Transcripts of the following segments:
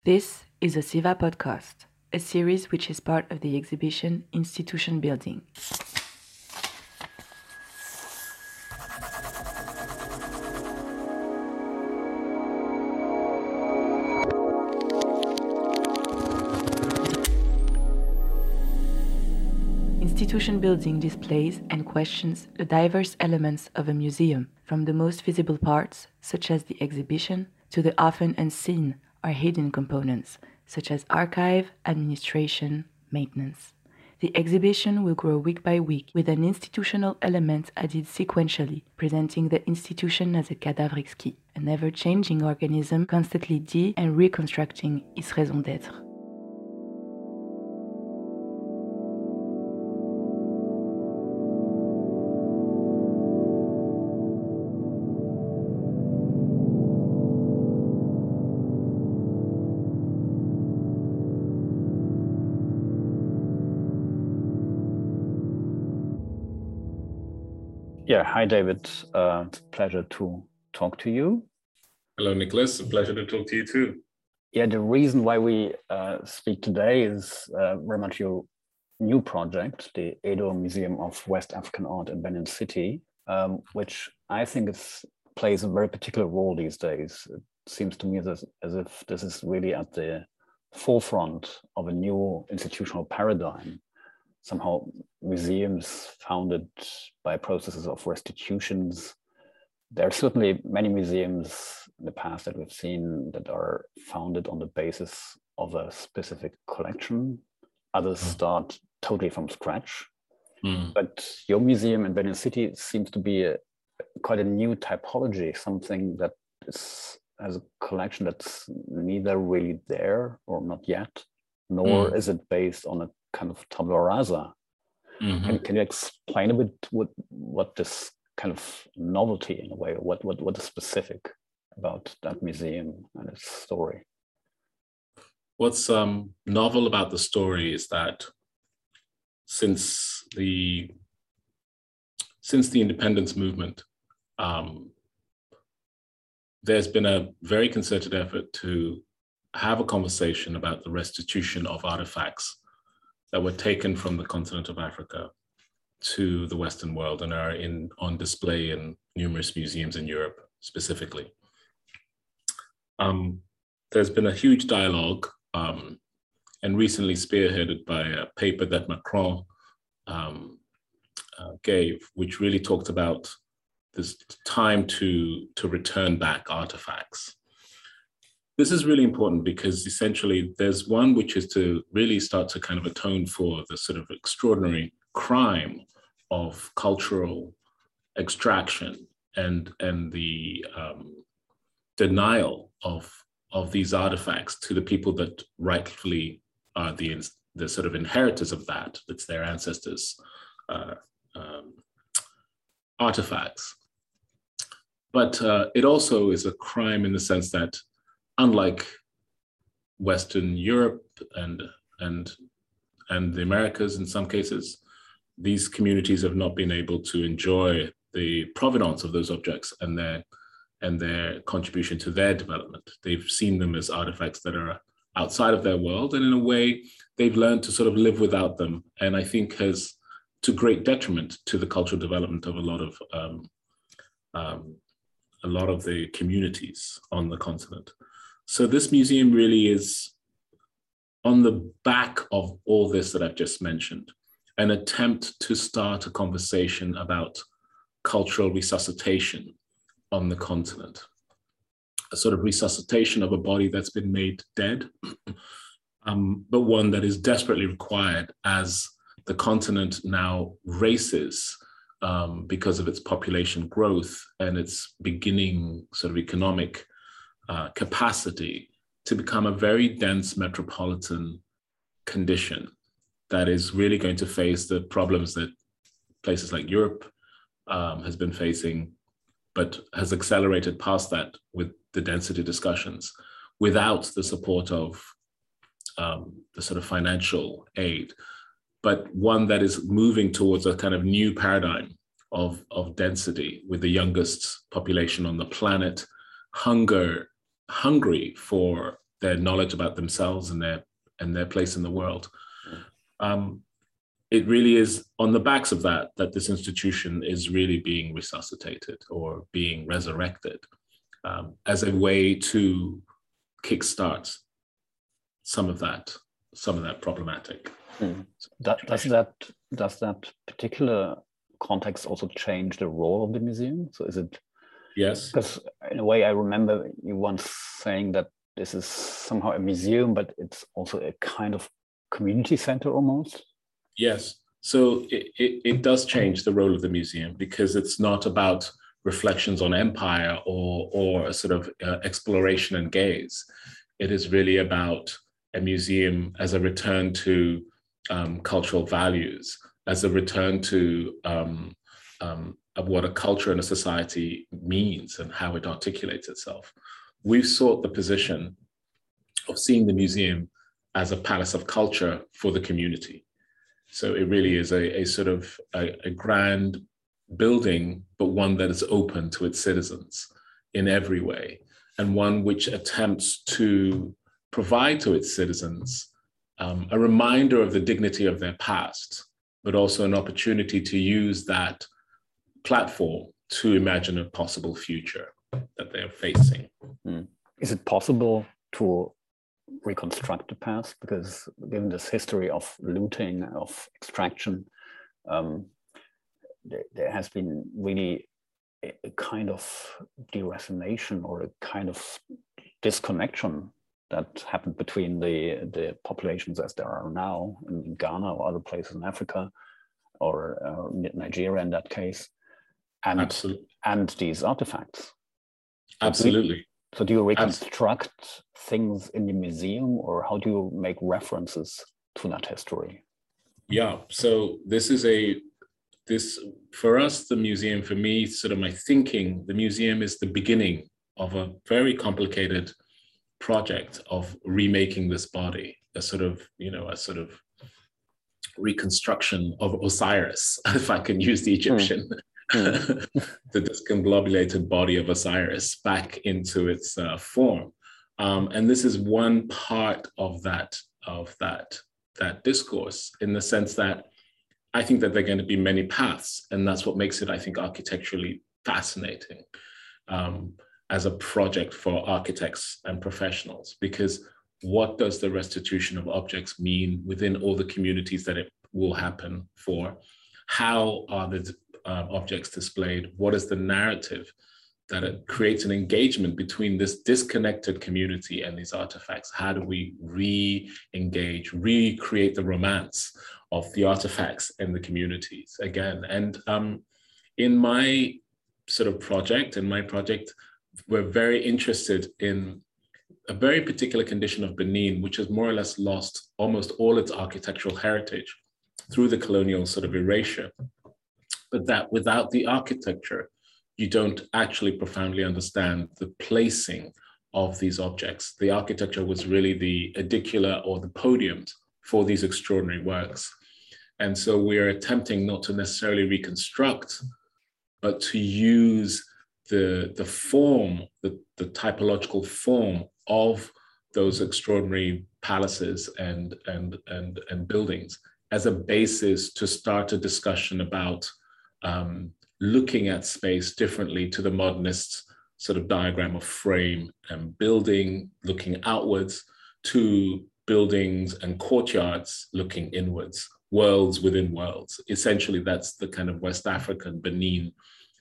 This is a SIVA podcast, a series which is part of the exhibition Institution Building. Institution Building displays and questions the diverse elements of a museum, from the most visible parts, such as the exhibition, to the often unseen or hidden components, such as archive, administration, maintenance. The exhibition will grow week by week with an institutional element added sequentially, presenting the institution as a cadavre exquis, an ever-changing organism constantly and reconstructing its raison d'être. Yeah, hi, David. It's a pleasure to talk to you. Hello, Nicholas. A pleasure to talk to you too. Yeah, the reason why we speak today is very much your new project, the Edo Museum of West African Art in Benin City, which I think plays a very particular role these days. It seems to me as if this is really at the forefront of a new institutional paradigm. Somehow museums founded by processes of restitutions. There are certainly many museums in the past that we've seen that are founded on the basis of a specific collection. Others start totally from scratch. But your museum in Benin City seems to be quite a new typology, something that has a collection that's neither really there or not yet, nor is it based on a kind of tabula rasa. Can you explain a bit what this kind of novelty, in a way, what is specific about that museum and its story? What's novel about the story is that since the independence movement, there's been a very concerted effort to have a conversation about the restitution of artifacts that were taken from the continent of Africa to the Western world and are on display in numerous museums in Europe specifically. There's been a huge dialogue and recently spearheaded by a paper that Macron gave, which really talked about this time to return back artifacts. This is really important because essentially there's one which is to really start to kind of atone for the sort of extraordinary crime of cultural extraction and the denial of these artifacts to the people that rightfully are the sort of inheritors of that. It's their ancestors' artifacts. But it also is a crime in the sense that, unlike Western Europe and the Americas in some cases, these communities have not been able to enjoy the provenance of those objects and their contribution to their development. They've seen them as artifacts that are outside of their world, and in a way, they've learned to sort of live without them, and I think has to great detriment to the cultural development of a lot of the communities on the continent. So this museum really is, on the back of all this that I've just mentioned, an attempt to start a conversation about cultural resuscitation on the continent, a sort of resuscitation of a body that's been made dead, but one that is desperately required as the continent now races because of its population growth and its beginning sort of economic capacity to become a very dense metropolitan condition that is really going to face the problems that places like Europe has been facing, but has accelerated past that with the density discussions without the support of the sort of financial aid, but one that is moving towards a kind of new paradigm of density with the youngest population on the planet, hungry for their knowledge about themselves and their place in the world. It really is on the backs of that this institution is really being resuscitated or being resurrected as a way to kickstart some of that problematic. Does that particular context also change the role of the museum? So is it? Yes. Because in a way, I remember you once saying that this is somehow a museum, but it's also a kind of community center almost. Yes. So it does change the role of the museum, because it's not about reflections on empire or a sort of exploration and gaze. It is really about a museum as a return to cultural values, as a return to of what a culture and a society means and how it articulates itself. We've sought the position of seeing the museum as a palace of culture for the community. So it really is a sort of a grand building, but one that is open to its citizens in every way, and one which attempts to provide to its citizens a reminder of the dignity of their past, but also an opportunity to use that platform to imagine a possible future that they're facing. Is it possible to reconstruct the past? Because given this history of looting, of extraction, there has been really a kind of deracination or a kind of disconnection that happened between the populations as there are now in Ghana or other places in Africa, or Nigeria in that case, and these artifacts. Absolutely. So do you reconstruct things in the museum, or how do you make references to that history? Yeah, so for us, the museum, for me, sort of my thinking, the museum is the beginning of a very complicated project of remaking this body, a sort of reconstruction of Osiris, if I can use the Egyptian, the discombobulated body of Osiris back into its form. And this is one part of that discourse, in the sense that I think that there are going to be many paths, and that's what makes it, I think, architecturally fascinating as a project for architects and professionals. Because what does the restitution of objects mean within all the communities that it will happen for? How are the objects displayed? What is the narrative that it creates an engagement between this disconnected community and these artifacts? How do we re-engage, recreate the romance of the artifacts and the communities again? And in my sort of project, we're very interested in a very particular condition of Benin, which has more or less lost almost all its architectural heritage through the colonial sort of erasure. But that without the architecture, you don't actually profoundly understand the placing of these objects. The architecture was really the edicula or the podiums for these extraordinary works. And so we are attempting not to necessarily reconstruct, but to use the form, the typological form of those extraordinary palaces and buildings as a basis to start a discussion about looking at space differently to the modernist sort of diagram of frame and building, looking outwards, to buildings and courtyards looking inwards, worlds within worlds. Essentially, that's the kind of West African Benin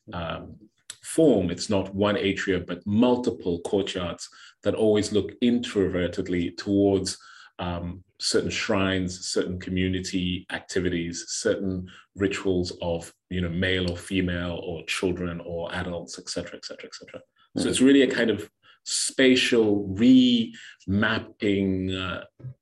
form. It's not one atrium, but multiple courtyards that always look introvertedly towards certain shrines, certain community activities, certain rituals of, male or female or children or adults, et cetera, et cetera, et cetera. So it's really a kind of spatial remapping,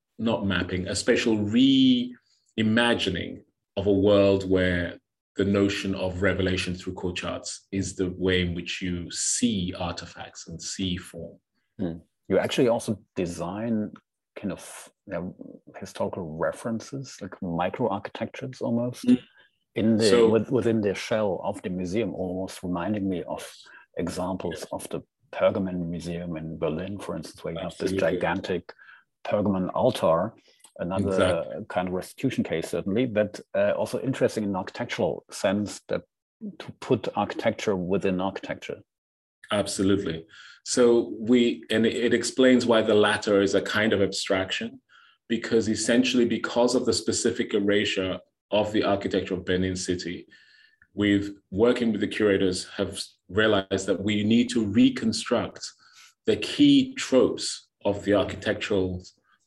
a spatial reimagining of a world where the notion of revelation through courtyards is the way in which you see artifacts and see form. You actually also design kind of historical references, like micro-architectures almost, within the shell of the museum, almost reminding me of examples of the Pergamon Museum in Berlin, for instance, where you Absolutely. have this gigantic Pergamon altar, another kind of restitution case, certainly, but also interesting in an architectural sense, that to put architecture within architecture. Absolutely. So it explains why the latter is a kind of abstraction, because essentially, because of the specific erasure of the architecture of Benin City, we've, working with the curators, have realized that we need to reconstruct the key tropes of the architectural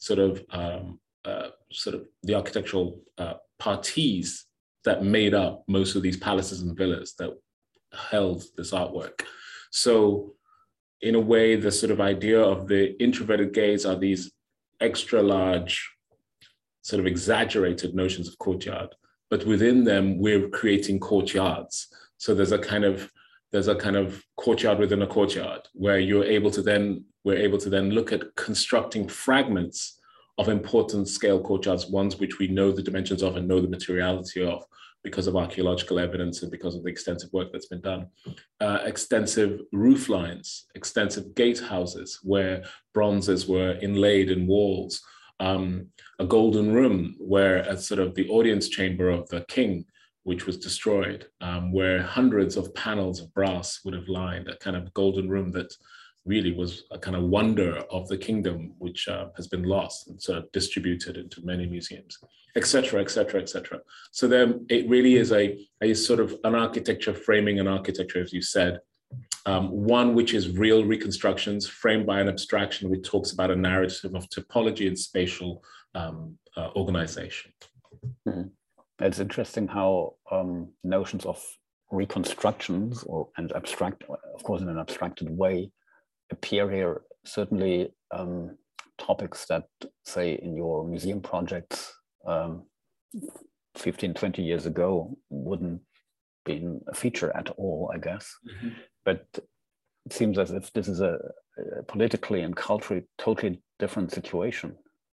the architectural parties that made up most of these palaces and villas that held this artwork. So in a way, the sort of idea of the introverted gaze are these extra large, sort of exaggerated notions of courtyard, but within them, we're creating courtyards. So there's a kind of courtyard within a courtyard, where we're able to then look at constructing fragments of important scale courtyards, ones which we know the dimensions of and know the materiality of because of archaeological evidence and because of the extensive work that's been done. Extensive roof lines, extensive gatehouses where bronzes were inlaid in walls, a golden room where a sort of the audience chamber of the king, which was destroyed, where hundreds of panels of brass would have lined a kind of golden room that really was a kind of wonder of the kingdom, which has been lost and sort of distributed into many museums, et cetera, et cetera, et cetera. So then it really is a sort of an architecture framing an architecture, as you said, one which is real reconstructions framed by an abstraction which talks about a narrative of topology and spatial organization. Mm-hmm. It's interesting how notions of reconstructions and abstract, of course, in an abstracted way, appear here. Certainly topics that, say, in your museum projects 15, 20 years ago wouldn't be a feature at all, I guess. Mm-hmm. But it seems as if this is a politically and culturally totally different situation.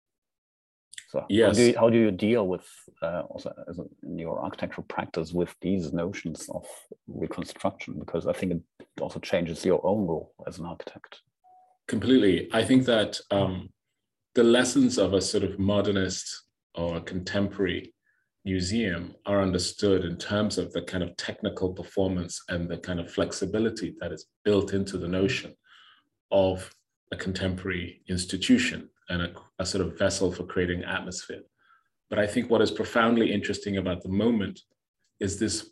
So yes. How do you deal with, also in your architectural practice, with these notions of reconstruction? Because I think it also changes your own role as an architect. Completely. I think that the lessons of a sort of modernist or contemporary museum are understood in terms of the kind of technical performance and the kind of flexibility that is built into the notion of a contemporary institution and a sort of vessel for creating atmosphere. But I think what is profoundly interesting about the moment is this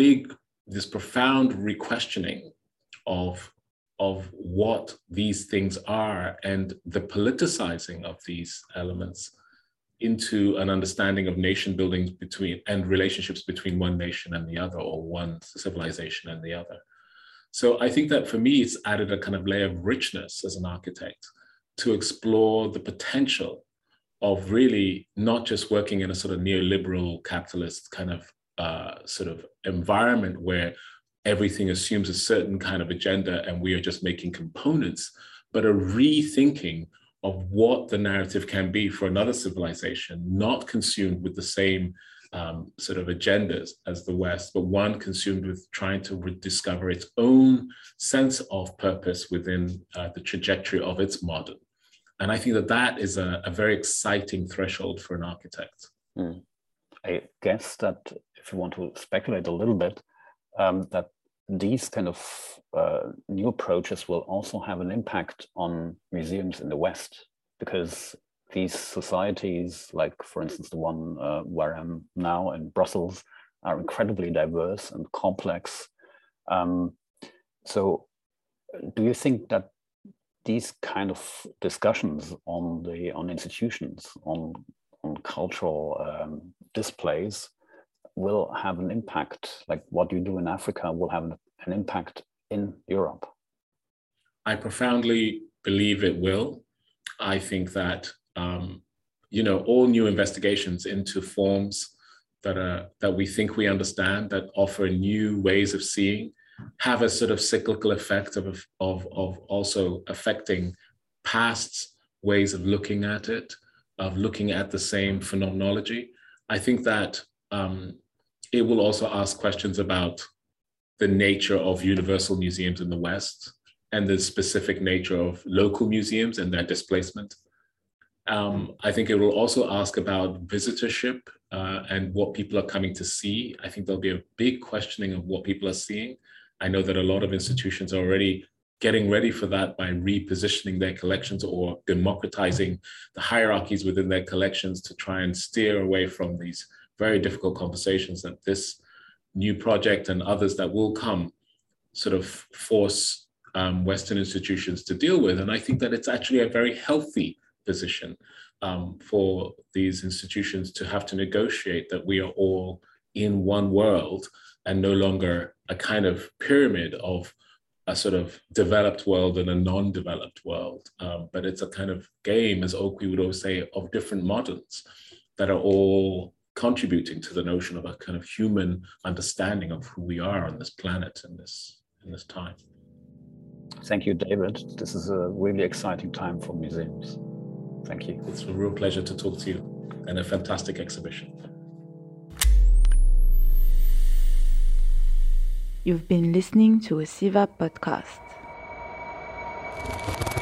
profound re-questioning of what these things are and the politicizing of these elements into an understanding of nation building and relationships between one nation and the other, or one civilization and the other. So I think that for me, it's added a kind of layer of richness as an architect to explore the potential of really not just working in a sort of neoliberal capitalist kind of sort of environment where everything assumes a certain kind of agenda and we are just making components, but a rethinking of what the narrative can be for another civilization, not consumed with the same sort of agendas as the West, but one consumed with trying to rediscover its own sense of purpose within the trajectory of its modern. And I think that that is a very exciting threshold for an architect. Mm. I guess that if you want to speculate a little bit, that these kind of new approaches will also have an impact on museums in the West, because these societies, like for instance the one where I'm now in Brussels, are incredibly diverse and complex. So do you think that these kind of discussions on institutions, on cultural displays will have an impact, like what you do in Africa will have an impact in Europe? I profoundly believe it will. I think that all new investigations into forms that we think we understand, that offer new ways of seeing, have a sort of cyclical effect of also affecting past ways of looking at it, of looking at the same phenomenology. I think that it will also ask questions about the nature of universal museums in the West, and the specific nature of local museums and their displacement. I think it will also ask about visitorship and what people are coming to see. I think there'll be a big questioning of what people are seeing. I know that a lot of institutions are already getting ready for that by repositioning their collections or democratizing the hierarchies within their collections to try and steer away from these very difficult conversations that this new project and others that will come sort of force Western institutions to deal with. And I think that it's actually a very healthy position for these institutions to have to negotiate that we are all in one world and no longer a kind of pyramid of a sort of developed world and a non-developed world. But it's a kind of game, as Okwi would always say, of different moderns that are all contributing to the notion of a kind of human understanding of who we are on this planet in this time. Thank you, David. This is a really exciting time for museums. Thank you. It's a real pleasure to talk to you and a fantastic exhibition. You've been listening to a SIVA podcast.